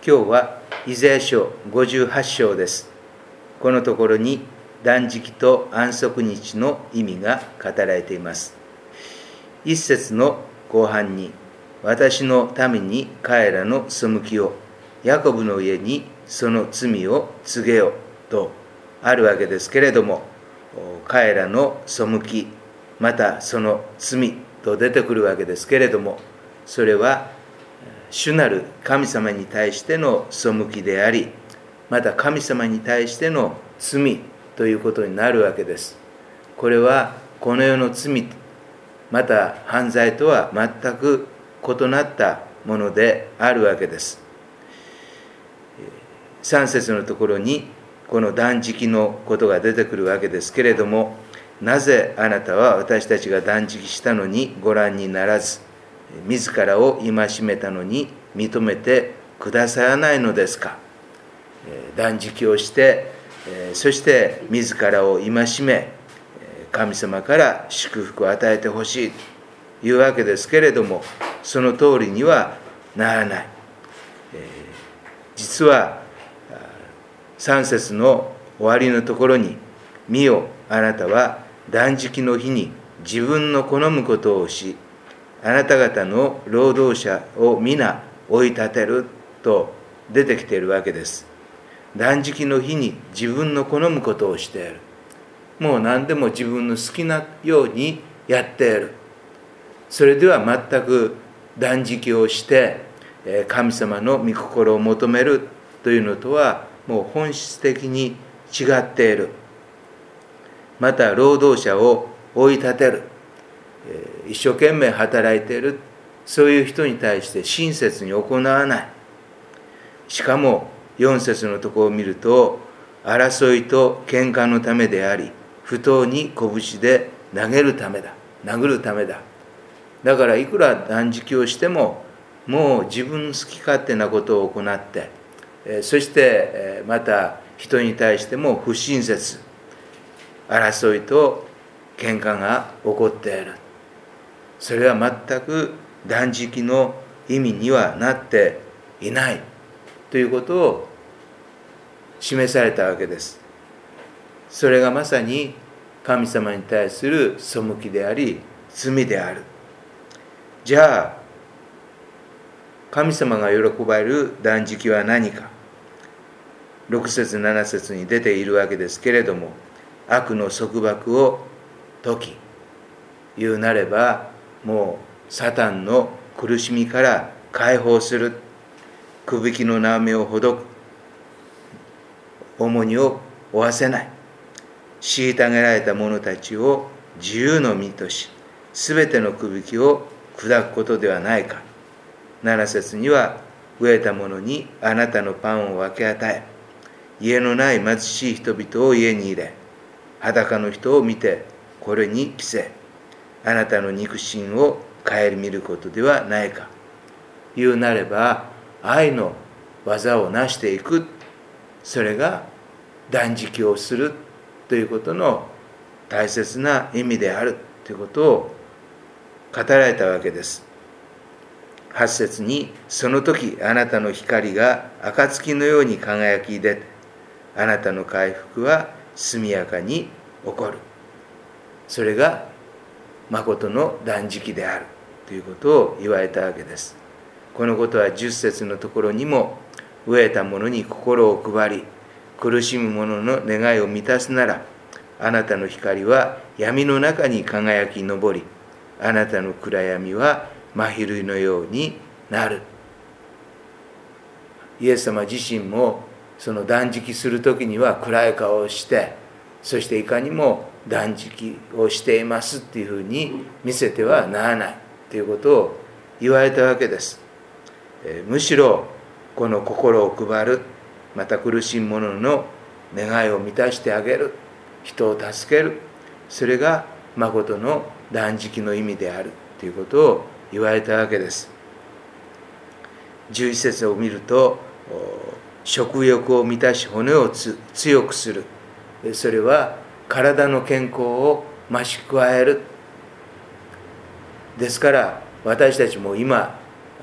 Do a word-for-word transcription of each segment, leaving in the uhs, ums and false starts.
今日はイザヤ書ごじゅうはち章です。このところに断食と安息日の意味が語られています。一節の後半に、私のために彼らの背きを、ヤコブの家にその罪を告げよとあるわけですけれども、彼らの背き、またその罪と出てくるわけですけれども、それは主なる神様に対しての背きであり、また神様に対しての罪ということになるわけです。これはこの世の罪、また犯罪とは全く異なったものであるわけです。さん節のところにこの断食のことが出てくるわけですけれども、なぜあなたは私たちが断食したのにご覧にならず、自らを戒めたのに認めてくださらないのですか。断食をして、そして自らを戒め、神様から祝福を与えてほしいというわけですけれども、その通りにはならない。実はさん節の終わりのところに、見よ、あなたは断食の日に自分の好むことをし、あなた方の労働者を皆追い立てると出てきているわけです。断食の日に自分の好むことをしている。もう何でも自分の好きなようにやっている。それでは全く断食をして神様の御心を求めるというのとはもう本質的に違っている。また労働者を追い立てる。一生懸命働いている、そういう人に対して親切に行わない。しかもよん節のところを見ると、争いと喧嘩のためであり、不当に拳で投げるためだ、殴るためだ。だからいくら断食をしても、もう自分好き勝手なことを行って、そしてまた人に対しても不親切、争いと喧嘩が起こっている。それは全く断食の意味にはなっていないということを示されたわけです。それがまさに神様に対する背きであり罪である。じゃあ神様が喜ばれる断食は何か。ろく節なな節に出ているわけですけれども、悪の束縛を解き、言うなればもうサタンの苦しみから解放する、くびきの縄目をほどく、重荷を負わせない、虐げられた者たちを自由の身とし、すべてのくびきを砕くことではないか。なな節には、飢えた者にあなたのパンを分け与え、家のない貧しい人々を家に入れ、裸の人を見てこれに着せ、あなたの肉親を顧みることではないか。言うなれば愛の技を成していく、それが断食をするということの大切な意味であるということを語られたわけです。はち節に、その時あなたの光が暁のように輝き出て、あなたの回復は速やかに起こる。それが誠の断食であるということを言われたわけです。このことはじゅっ節のところにも、飢えた者に心を配り、苦しむ者の願いを満たすなら、あなたの光は闇の中に輝き昇り、あなたの暗闇は真昼のようになる。イエス様自身もその断食するときには暗い顔をして、そしていかにも断食をしていますっていうふうに見せてはならないということを言われたわけです。えー、むしろこの心を配る、また苦しい者の願いを満たしてあげる、人を助ける、それが誠の断食の意味であるということを言われたわけです。じゅういち節を見ると、食欲を満たし骨をつ強くする、それは体の健康を増し加える。ですから私たちも今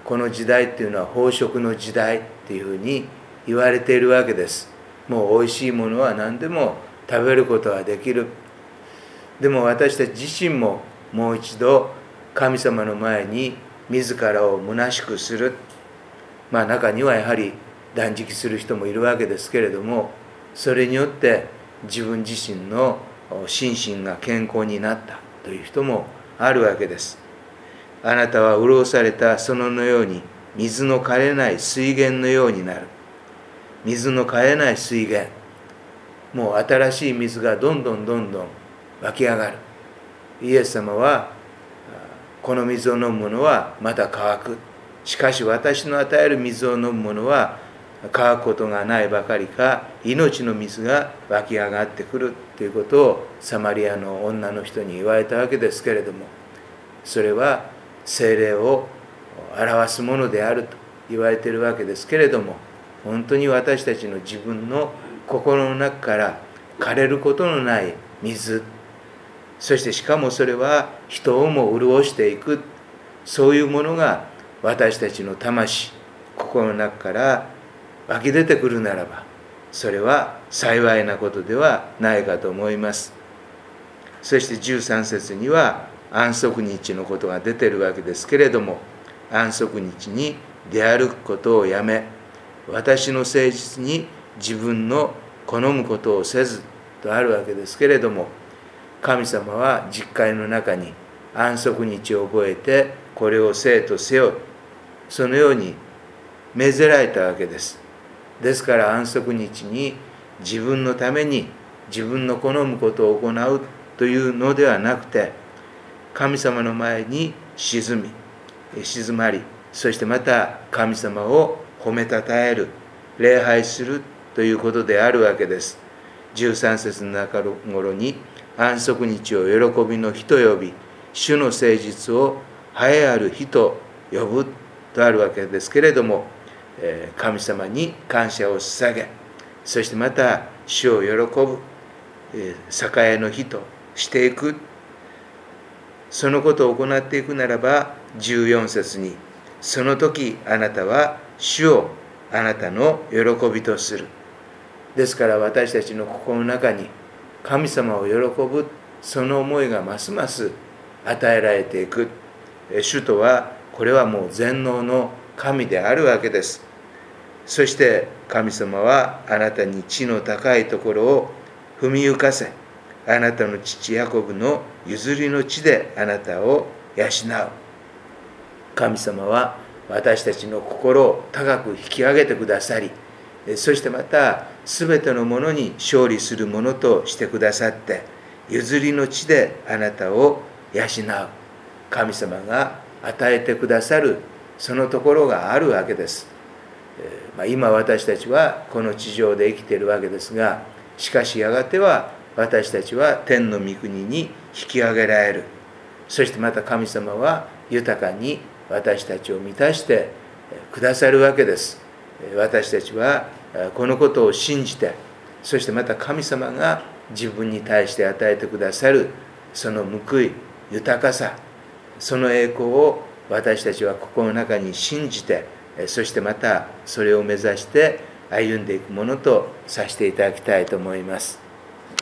この時代っていうのは飽食の時代っていうふうに言われているわけです。もうおいしいものは何でも食べることができる。でも私たち自身ももう一度神様の前に自らを虚しくする。まあ中にはやはり断食する人もいるわけですけれども、それによって自分自身の心身が健康になったという人もあるわけです。あなたは潤された園のように水の枯れない水源のようになる。水の枯れない水源。もう新しい水がどんどんどんどん湧き上がる。イエス様は、この水を飲む者はまた乾く。しかし私の与える水を飲む者は乾くことがないばかりか、命の水が湧き上がってくるということをサマリアの女の人に言われたわけですけれども、それは聖霊を表すものであると言われているわけですけれども、本当に私たちの自分の心の中から枯れることのない水、そしてしかもそれは人をも潤していく、そういうものが私たちの魂、心の中から湧き出てくるならば、それは幸いなことではないかと思います。そしてじゅうさん節には安息日のことが出ているわけですけれども、安息日に出歩くことをやめ、私の誠実に自分の好むことをせずとあるわけですけれども、神様は実会の中に安息日を覚えてこれをせえとせよ、そのように命ぜられたわけです。ですから安息日に自分のために自分の好むことを行うというのではなくて、神様の前に沈み静まり、そしてまた神様を褒めたたえる、礼拝するということであるわけです。じゅうさん節の中頃に安息日を喜びの日と呼び、主の誠実を栄えある日と呼ぶとあるわけですけれども、神様に感謝を捧げ、そしてまた主を喜ぶ栄の日としていく、そのことを行っていくならば、じゅうよん節にその時あなたは主をあなたの喜びとする。ですから私たちの心の中に神様を喜ぶその思いがますます与えられていく。主とはこれはもう全能の神であるわけです。そして神様はあなたに地の高いところを踏みゆかせ、あなたの父ヤコブの譲りの地であなたを養う。神様は私たちの心を高く引き上げてくださり、そしてまた全てのものに勝利するものとしてくださって、譲りの地であなたを養う。神様が与えてくださるそのところがあるわけです。今私たちはこの地上で生きているわけですが、しかしやがては私たちは天の御国に引き上げられる。そしてまた神様は豊かに私たちを満たしてくださるわけです。私たちはこのことを信じて、そしてまた神様が自分に対して与えてくださるその報い、豊かさ、その栄光を私たちは心の中に信じて、そしてまたそれを目指して歩んでいくものとさせていただきたいと思います。